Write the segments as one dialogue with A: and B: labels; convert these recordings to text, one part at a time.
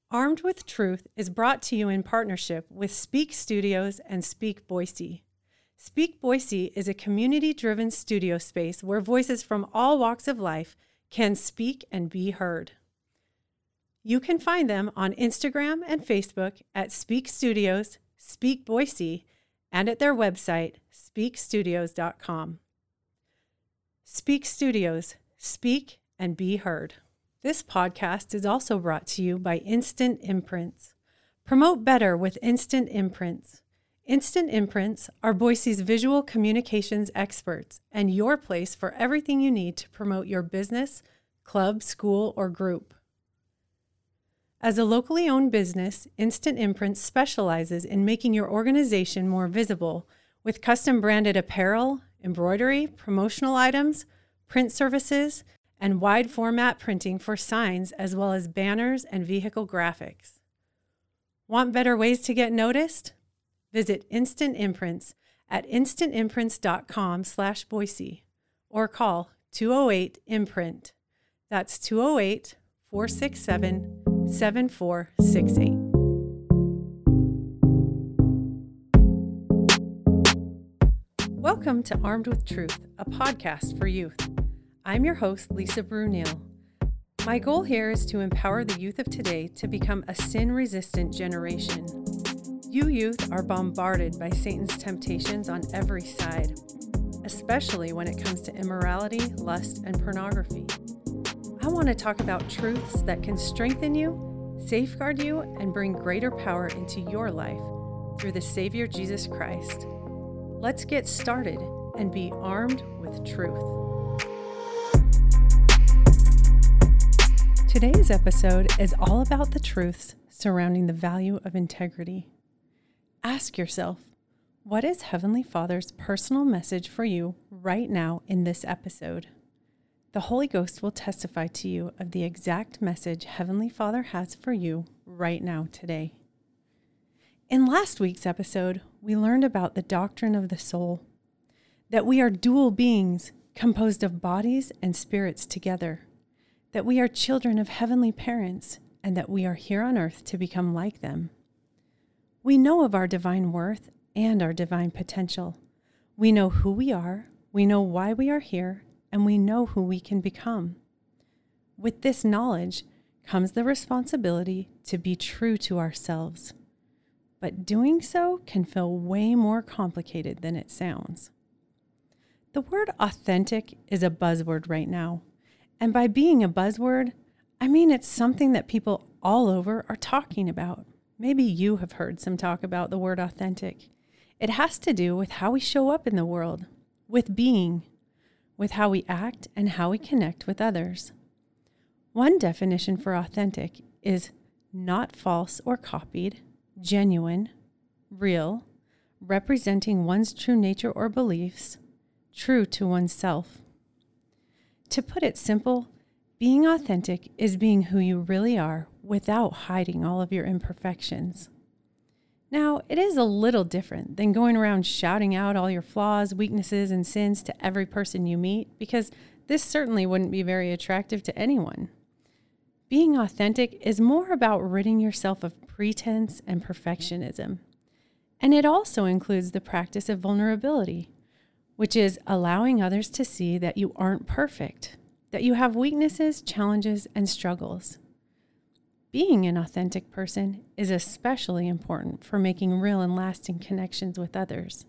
A: Armed with Truth is brought to you in partnership with Speak Studios and Speak Boise. Speak Boise is a community-driven studio space where voices from all walks of life can speak and be heard. You can find them on Instagram and Facebook at Speak Studios, Speak Boise, and at their website, speakstudios.com. Speak Studios, speak and be heard. This podcast is also brought to you by Instant Imprints. Promote better with Instant Imprints. Instant Imprints are Boise's visual communications experts and your place for everything you need to promote your business, club, school, or group. As a locally owned business, Instant Imprints specializes in making your organization more visible with custom branded apparel, embroidery, promotional items, print services, and wide format printing for signs as well as banners and vehicle graphics. Want better ways to get noticed? Visit Instant Imprints at instantimprints.com/Boise or call 208-IMPRINT. That's 208-467-7468. Welcome to Armed with Truth, a podcast for youth. I'm your host, Lisa Brunel. My goal here is to empower the youth of today to become a sin-resistant generation. You youth are bombarded by Satan's temptations on every side, especially when it comes to immorality, lust, and pornography. I want to talk about truths that can strengthen you, safeguard you, and bring greater power into your life through the Savior Jesus Christ. Let's get started and be armed with truth. Today's episode is all about the truths surrounding the value of integrity. Ask yourself, what is Heavenly Father's personal message for you right now in this episode? The Holy Ghost will testify to you of the exact message Heavenly Father has for you right now today. In last week's episode, we learned about the doctrine of the soul, that we are dual beings composed of bodies and spirits together, that we are children of heavenly parents, and that we are here on earth to become like them. We know of our divine worth and our divine potential. We know who we are, we know why we are here, and we know who we can become. With this knowledge comes the responsibility to be true to ourselves. But doing so can feel way more complicated than it sounds. The word authentic is a buzzword right now. And by being a buzzword, I mean it's something that people all over are talking about. Maybe you have heard some talk about the word authentic. It has to do with how we show up in the world, with being, with how we act and how we connect with others. One definition for authentic is not false or copied, genuine, real, representing one's true nature or beliefs, true to oneself. To put it simple, being authentic is being who you really are without hiding all of your imperfections. Now, it is a little different than going around shouting out all your flaws, weaknesses, and sins to every person you meet, because this certainly wouldn't be very attractive to anyone. Being authentic is more about ridding yourself of pretense and perfectionism. And it also includes the practice of vulnerability, which is allowing others to see that you aren't perfect, that you have weaknesses, challenges, and struggles. Being an authentic person is especially important for making real and lasting connections with others.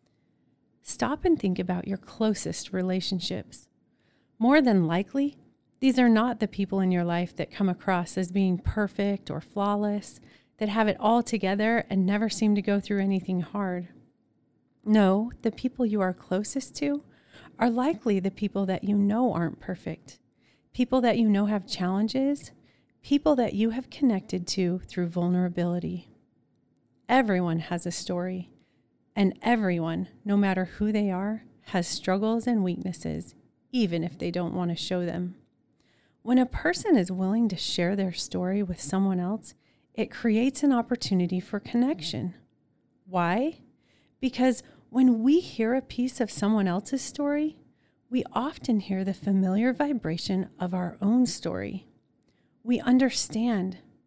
A: Stop and think about your closest relationships. More than likely, these are not the people in your life that come across as being perfect or flawless, that have it all together and never seem to go through anything hard. No, the people you are closest to are likely the people that you know aren't perfect, people that you know have challenges, people that you have connected to through vulnerability. Everyone has a story, and everyone, no matter who they are, has struggles and weaknesses, even if they don't want to show them. When a person is willing to share their story with someone else, it creates an opportunity for connection. Why? Because when we hear a piece of someone else's story, we often hear the familiar vibration of our own story. We understand,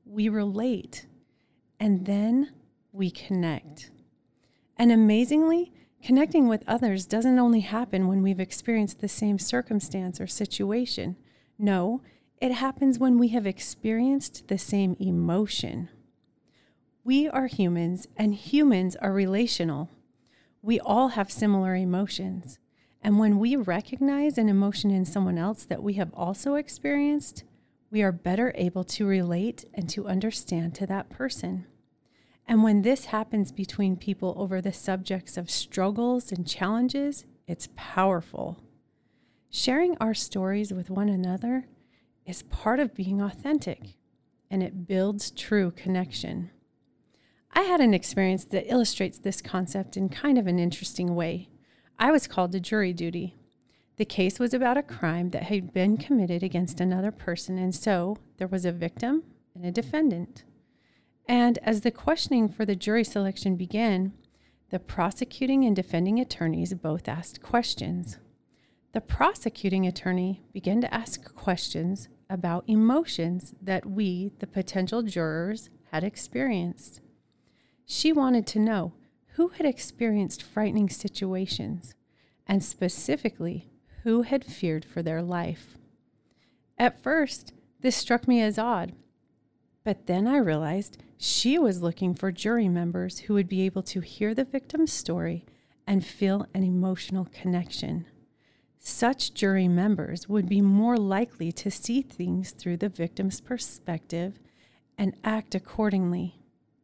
A: we relate, and then we connect. And amazingly, connecting with others doesn't only happen when we've experienced the same circumstance or situation. No, it happens when we have experienced the same emotion. We are humans, and humans are relational. We all have similar emotions. And when we recognize an emotion in someone else that we have also experienced, we are better able to relate and to understand to that person. And when this happens between people over the subjects of struggles and challenges, it's powerful. Sharing our stories with one another is part of being authentic, and it builds true connection. I had an experience that illustrates this concept in kind of an interesting way. I was called to jury duty. The case was about a crime that had been committed against another person, and so there was a victim and a defendant. And as the questioning for the jury selection began, the prosecuting and defending attorneys both asked questions. The prosecuting attorney began to ask questions about emotions that we, the potential jurors, had experienced. She wanted to know who had experienced frightening situations, and specifically, who had feared for their life. At first, this struck me as odd, but then I realized she was looking for jury members who would be able to hear the victim's story and feel an emotional connection. Such jury members would be more likely to see things through the victim's perspective and act accordingly.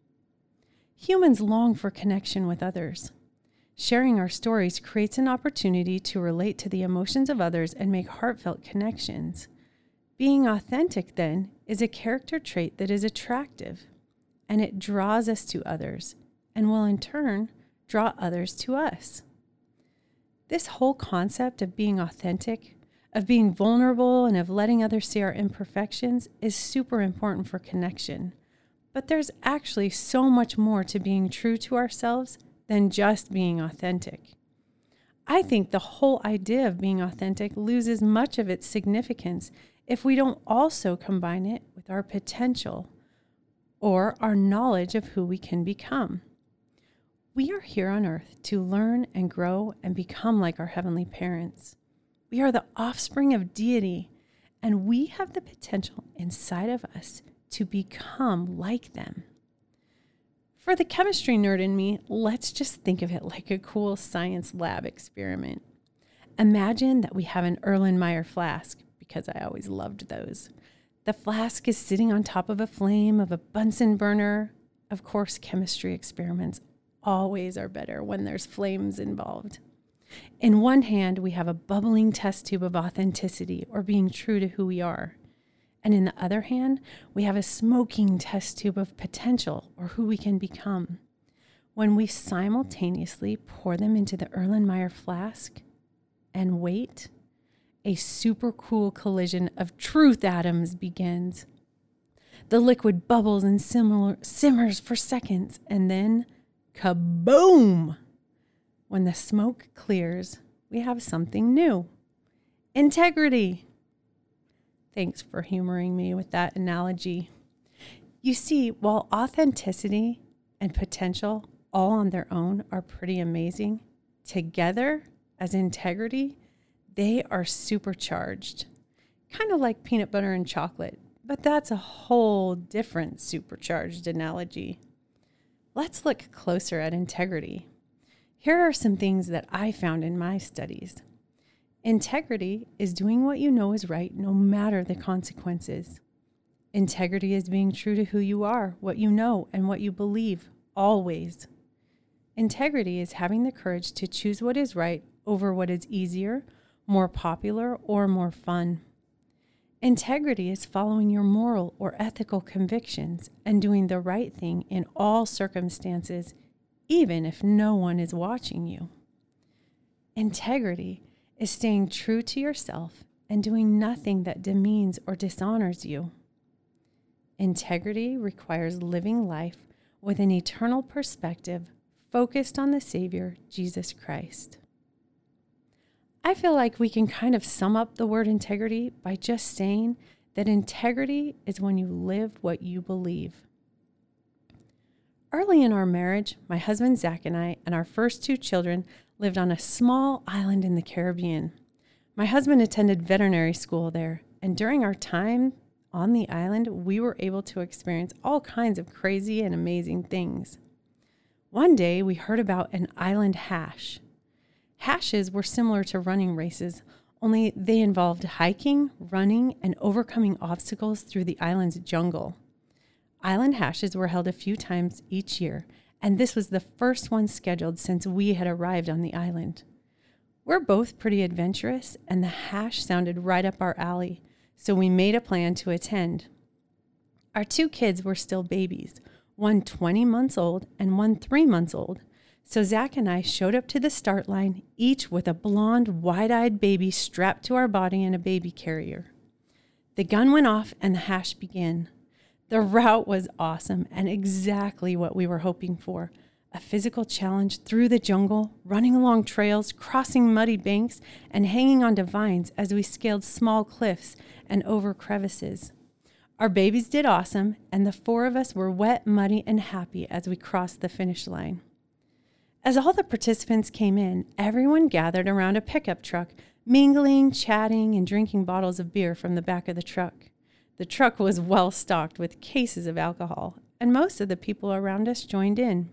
A: Humans long for connection with others. Sharing our stories creates an opportunity to relate to the emotions of others and make heartfelt connections. Being authentic, then, is a character trait that is attractive, and it draws us to others, and will in turn draw others to us. This whole concept of being authentic, of being vulnerable, and of letting others see our imperfections is super important for connection. But there's actually so much more to being true to ourselves than just being authentic. I think the whole idea of being authentic loses much of its significance if we don't also combine it with our potential or our knowledge of who we can become. We are here on earth to learn and grow and become like our heavenly parents. We are the offspring of deity, and we have the potential inside of us to become like them. For the chemistry nerd in me, let's just think of it like a cool science lab experiment. Imagine that we have an Erlenmeyer flask, because I always loved those. The flask is sitting on top of a flame of a Bunsen burner. Of course, chemistry experiments always are better when there's flames involved. In one hand, we have a bubbling test tube of authenticity or being true to who we are. And in the other hand, we have a smoking test tube of potential or who we can become. When we simultaneously pour them into the Erlenmeyer flask and wait, a super cool collision of truth atoms begins. The liquid bubbles and simmers for seconds, and then kaboom! When the smoke clears, we have something new. Integrity. Thanks for humoring me with that analogy. You see, while authenticity and potential all on their own are pretty amazing, together as integrity, they are supercharged. Kind of like peanut butter and chocolate, but that's a whole different supercharged analogy. Let's look closer at integrity. Here are some things that I found in my studies. Integrity is doing what you know is right, no matter the consequences. Integrity is being true to who you are, what you know, and what you believe, always. Integrity is having the courage to choose what is right over what is easier, more popular, or more fun. Integrity is following your moral or ethical convictions and doing the right thing in all circumstances, even if no one is watching you. Integrity is staying true to yourself and doing nothing that demeans or dishonors you. Integrity requires living life with an eternal perspective focused on the Savior, Jesus Christ. I feel like we can kind of sum up the word integrity by just saying that integrity is when you live what you believe. Early in our marriage, my husband Zach and I and our first 2 children lived on a small island in the Caribbean. My husband attended veterinary school there, and during our time on the island, we were able to experience all kinds of crazy and amazing things. One day, we heard about an island hash. Hashes were similar to running races, only they involved hiking, running, and overcoming obstacles through the island's jungle. Island hashes were held a few times each year, and this was the first one scheduled since we had arrived on the island. We're both pretty adventurous, and the hash sounded right up our alley, so we made a plan to attend. Our 2 kids were still babies, one 20 months old and one 3 months old, so Zach and I showed up to the start line, each with a blonde, wide-eyed baby strapped to our body in a baby carrier. The gun went off and the hash began. The route was awesome and exactly what we were hoping for. A physical challenge through the jungle, running along trails, crossing muddy banks, and hanging onto vines as we scaled small cliffs and over crevices. Our babies did awesome, and the 4 of us were wet, muddy, and happy as we crossed the finish line. As all the participants came in, everyone gathered around a pickup truck, mingling, chatting, and drinking bottles of beer from the back of the truck. The truck was well stocked with cases of alcohol, and most of the people around us joined in.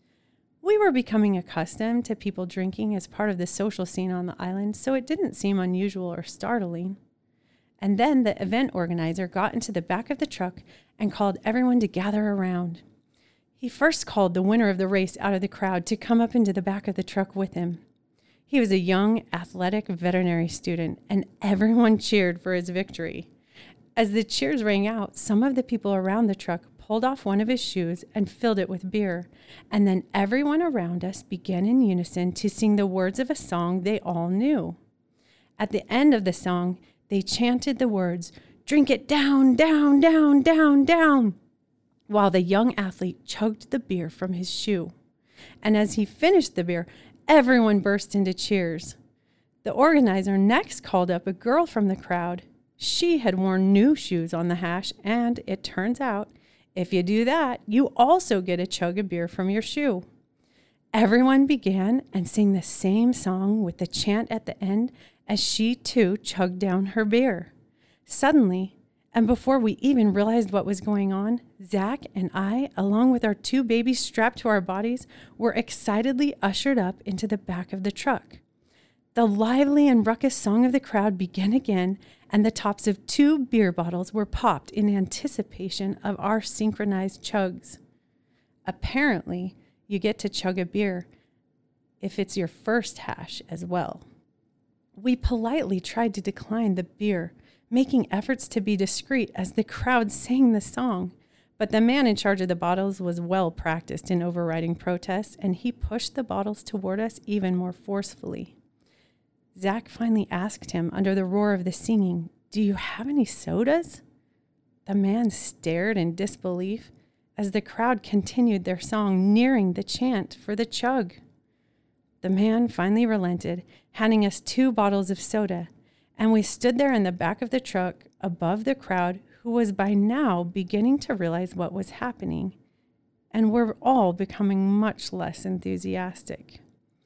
A: We were becoming accustomed to people drinking as part of the social scene on the island, so it didn't seem unusual or startling. And then the event organizer got into the back of the truck and called everyone to gather around. He first called the winner of the race out of the crowd to come up into the back of the truck with him. He was a young, athletic veterinary student, and everyone cheered for his victory. As the cheers rang out, some of the people around the truck pulled off one of his shoes and filled it with beer, and then everyone around us began in unison to sing the words of a song they all knew. At the end of the song, they chanted the words, "Drink it down, down, down, down, down," while the young athlete chugged the beer from his shoe. And as he finished the beer, everyone burst into cheers. The organizer next called up a girl from the crowd. She had worn new shoes on the hash, and it turns out, if you do that, you also get a chug of beer from your shoe. Everyone began and sang the same song with the chant at the end as she too chugged down her beer. Suddenly, and before we even realized what was going on, Zach and I, along with our 2 babies strapped to our bodies, were excitedly ushered up into the back of the truck. The lively and ruckus song of the crowd began again, and the tops of 2 beer bottles were popped in anticipation of our synchronized chugs. Apparently, you get to chug a beer if it's your first hash as well. We politely tried to decline the beer, making efforts to be discreet as the crowd sang the song, but the man in charge of the bottles was well practiced in overriding protests, and he pushed the bottles toward us even more forcefully. Zach finally asked him under the roar of the singing, "Do you have any sodas?" The man stared in disbelief as the crowd continued their song, nearing the chant for the chug. The man finally relented, handing us 2 bottles of soda, and we stood there in the back of the truck above the crowd, who was by now beginning to realize what was happening, and were all becoming much less enthusiastic.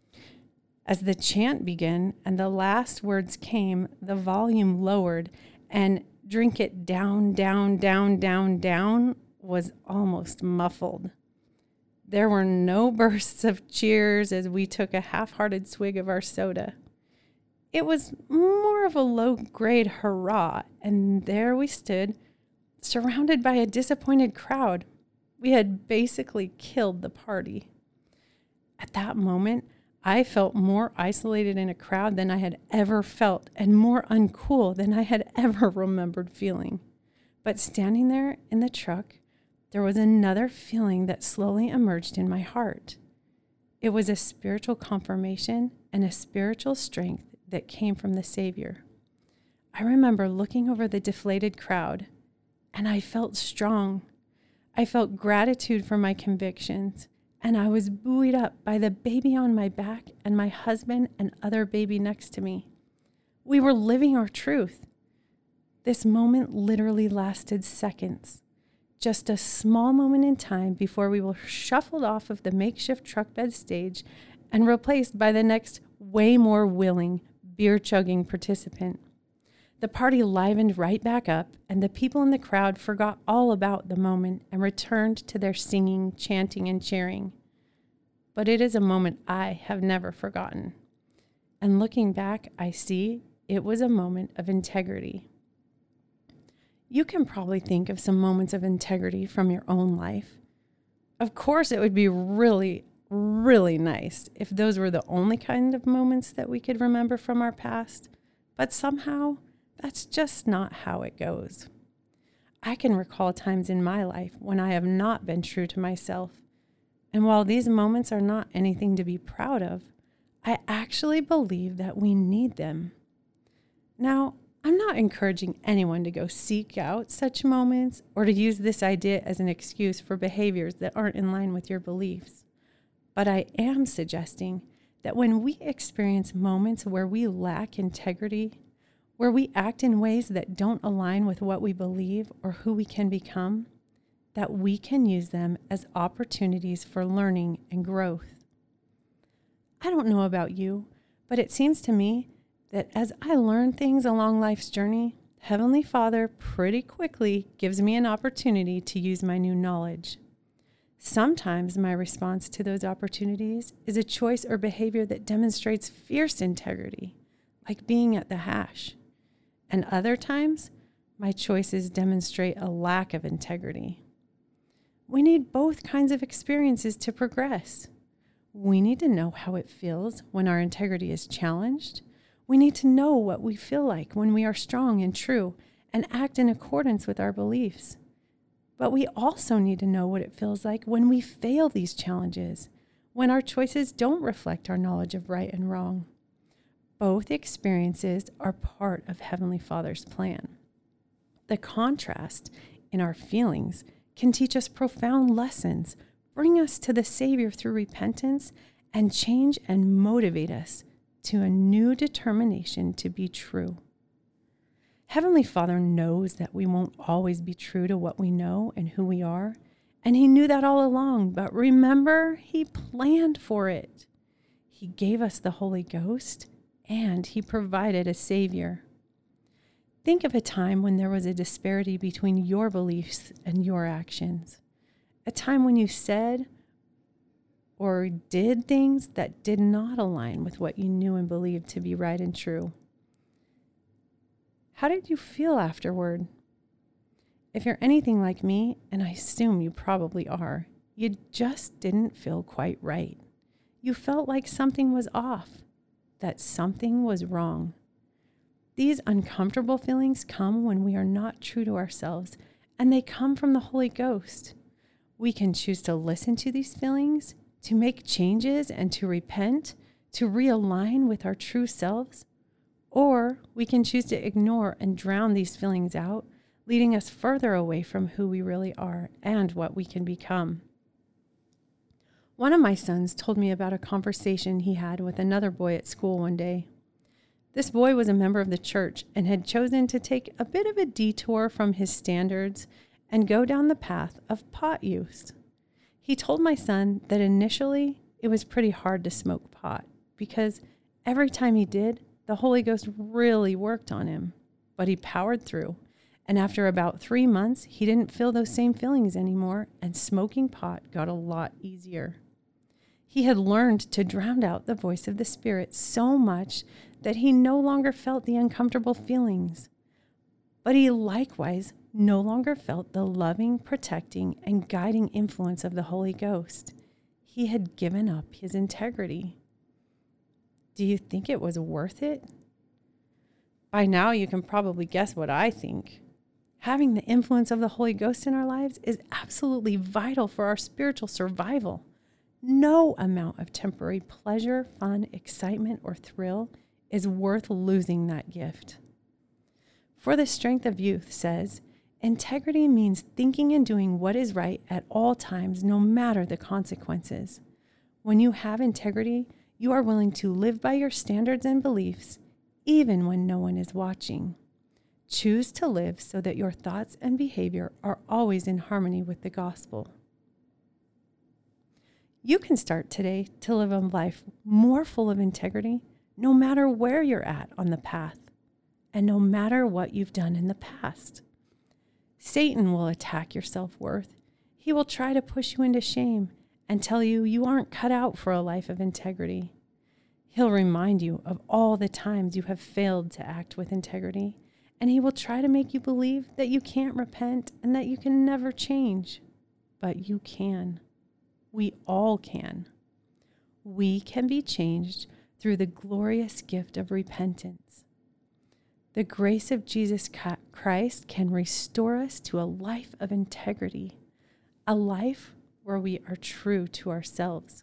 A: As the chant began and the last words came, the volume lowered, and "Drink it down, down, down, down, down" was almost muffled. There were no bursts of cheers as we took a half-hearted swig of our soda. It was more of a low-grade hurrah, and there we stood, surrounded by a disappointed crowd. We had basically killed the party. At that moment, I felt more isolated in a crowd than I had ever felt, and more uncool than I had ever remembered feeling. But standing there in the truck, there was another feeling that slowly emerged in my heart. It was a spiritual confirmation and a spiritual strength that came from the Savior. I remember looking over the deflated crowd, and I felt strong. I felt gratitude for my convictions, and I was buoyed up by the baby on my back and my husband and other baby next to me. We were living our truth. This moment literally lasted seconds, just a small moment in time before we were shuffled off of the makeshift truck bed stage and replaced by the next way more willing, beer-chugging participant. The party livened right back up, and the people in the crowd forgot all about the moment and returned to their singing, chanting, and cheering. But it is a moment I have never forgotten. And looking back, I see it was a moment of integrity. You can probably think of some moments of integrity from your own life. Of course, it would be really, really nice if those were the only kind of moments that we could remember from our past, but somehow that's just not how it goes. I can recall times in my life when I have not been true to myself, and while these moments are not anything to be proud of, I actually believe that we need them. Now, I'm not encouraging anyone to go seek out such moments or to use this idea as an excuse for behaviors that aren't in line with your beliefs. But I am suggesting that when we experience moments where we lack integrity, where we act in ways that don't align with what we believe or who we can become, that we can use them as opportunities for learning and growth. I don't know about you, but it seems to me that as I learn things along life's journey, Heavenly Father pretty quickly gives me an opportunity to use my new knowledge. Sometimes my response to those opportunities is a choice or behavior that demonstrates fierce integrity, like being at the hash. And other times, my choices demonstrate a lack of integrity. We need both kinds of experiences to progress. We need to know how it feels when our integrity is challenged. We need to know what we feel like when we are strong and true and act in accordance with our beliefs. But we also need to know what it feels like when we fail these challenges, when our choices don't reflect our knowledge of right and wrong. Both experiences are part of Heavenly Father's plan. The contrast in our feelings can teach us profound lessons, bring us to the Savior through repentance, and change and motivate us to a new determination to be true. Heavenly Father knows that we won't always be true to what we know and who we are, and He knew that all along, but remember, He planned for it. He gave us the Holy Ghost, and He provided a Savior. Think of a time when there was a disparity between your beliefs and your actions. A time when you said or did things that did not align with what you knew and believed to be right and true. How did you feel afterward? If you're anything like me, and I assume you probably are, you just didn't feel quite right. You felt like something was off, that something was wrong. These uncomfortable feelings come when we are not true to ourselves, and they come from the Holy Ghost. We can choose to listen to these feelings, to make changes and to repent, to realign with our true selves, or we can choose to ignore and drown these feelings out, leading us further away from who we really are and what we can become. One of my sons told me about a conversation he had with another boy at school one day. This boy was a member of the church and had chosen to take a bit of a detour from his standards and go down the path of pot use. He told my son that initially it was pretty hard to smoke pot because every time he did, the Holy Ghost really worked on him, but he powered through. And after about 3 months, he didn't feel those same feelings anymore, and smoking pot got a lot easier. He had learned to drown out the voice of the Spirit so much that he no longer felt the uncomfortable feelings. But he likewise no longer felt the loving, protecting, and guiding influence of the Holy Ghost. He had given up his integrity. Do you think it was worth it? By now, you can probably guess what I think. Having the influence of the Holy Ghost in our lives is absolutely vital for our spiritual survival. No amount of temporary pleasure, fun, excitement, or thrill is worth losing that gift. For the Strength of Youth says, integrity means thinking and doing what is right at all times, no matter the consequences. When you have integrity, you are willing to live by your standards and beliefs, even when no one is watching. Choose to live so that your thoughts and behavior are always in harmony with the gospel. You can start today to live a life more full of integrity, no matter where you're at on the path, and no matter what you've done in the past. Satan will attack your self-worth. He will try to push you into shame and tell you you aren't cut out for a life of integrity. He'll remind you of all the times you have failed to act with integrity, and he will try to make you believe that you can't repent and that you can never change. But you can. We all can. We can be changed through the glorious gift of repentance. The grace of Jesus Christ can restore us to a life of integrity, a life where we are true to ourselves.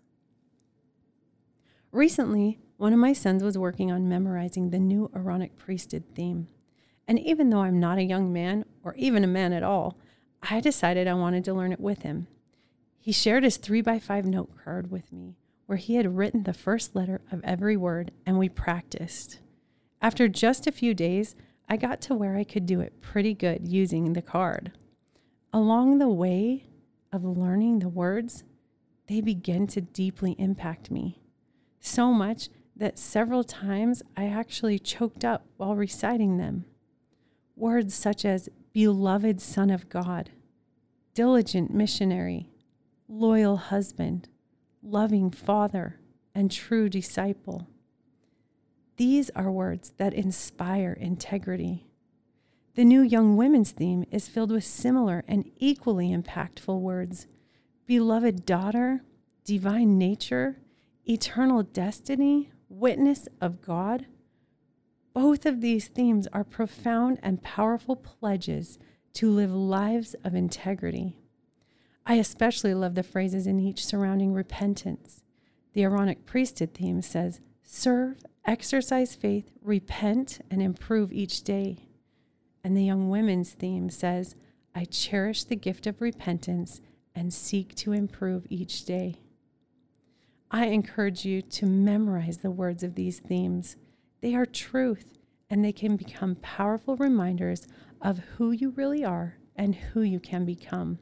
A: Recently, one of my sons was working on memorizing the new Aaronic priesthood theme. And even though I'm not a young man or even a man at all, I decided I wanted to learn it with him. He shared his 3x5 note card with me, where he had written the first letter of every word, and we practiced. After just a few days, I got to where I could do it pretty good using the card. Along the way of learning the words, they began to deeply impact me. So much that several times I actually choked up while reciting them. Words such as beloved Son of God, diligent missionary, loyal husband, loving father, and true disciple. These are words that inspire integrity. The new Young Women's theme is filled with similar and equally impactful words. Beloved daughter, divine nature, eternal destiny, witness of God. Both of these themes are profound and powerful pledges to live lives of integrity. I especially love the phrases in each surrounding repentance. The Aaronic priesthood theme says, serve, exercise faith, repent, and improve each day. And the Young Women's theme says, I cherish the gift of repentance and seek to improve each day. I encourage you to memorize the words of these themes. They are truth, and they can become powerful reminders of who you really are and who you can become.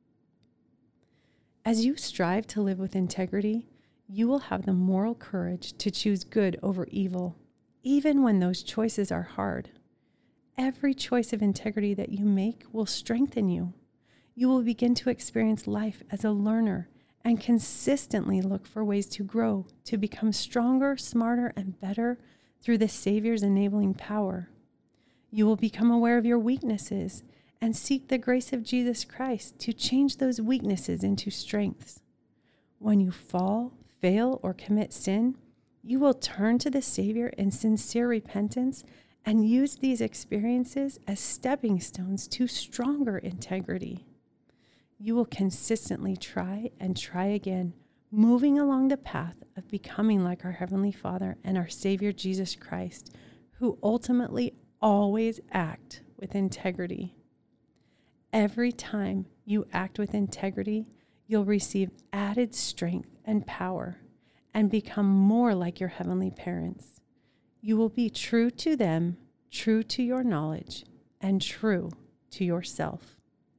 A: As you strive to live with integrity, you will have the moral courage to choose good over evil, even when those choices are hard. Every choice of integrity that you make will strengthen you. You will begin to experience life as a learner and consistently look for ways to grow, to become stronger, smarter, and better through the Savior's enabling power. You will become aware of your weaknesses and seek the grace of Jesus Christ to change those weaknesses into strengths. When you fall, fail, or commit sin, you will turn to the Savior in sincere repentance and use these experiences as stepping stones to stronger integrity. You will consistently try and try again, moving along the path of becoming like our Heavenly Father and our Savior Jesus Christ, who ultimately always act with integrity. Every time you act with integrity, you'll receive added strength and power and become more like your heavenly parents. You will be true to them, true to your knowledge, and true to yourself.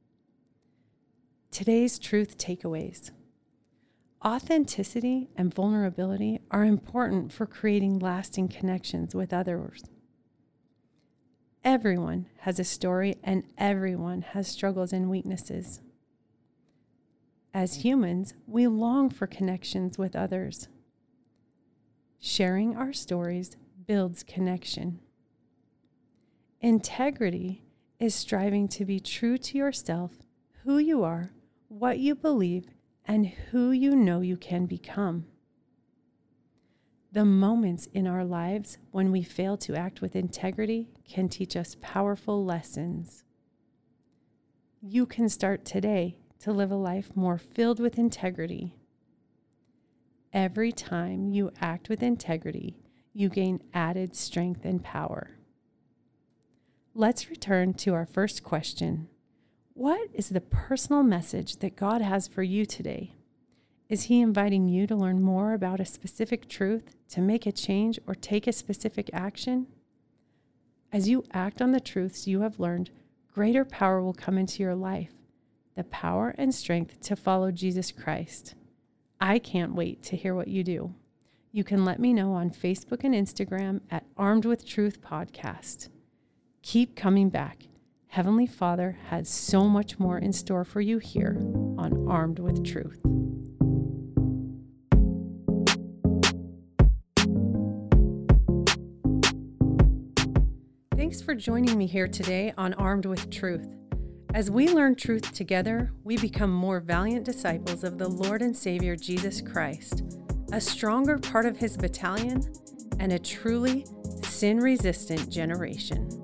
A: Today's truth takeaways. Authenticity and vulnerability are important for creating lasting connections with others. Everyone has a story and everyone has struggles and weaknesses. As humans, we long for connections with others. Sharing our stories builds connection. Integrity is striving to be true to yourself, who you are, what you believe, and who you know you can become. The moments in our lives when we fail to act with integrity can teach us powerful lessons. You can start today to live a life more filled with integrity. Every time you act with integrity, you gain added strength and power. Let's return to our first question. What is the personal message that God has for you today? Is He inviting you to learn more about a specific truth, to make a change, or take a specific action? As you act on the truths you have learned, greater power will come into your life, the power and strength to follow Jesus Christ. I can't wait to hear what you do. You can let me know on Facebook and Instagram at Armed with Truth Podcast. Keep coming back. Heavenly Father has so much more in store for you here on Armed with Truth. Thanks for joining me here today on Armed with Truth. As we learn truth together, we become more valiant disciples of the Lord and Savior Jesus Christ, a stronger part of His battalion, and a truly sin-resistant generation.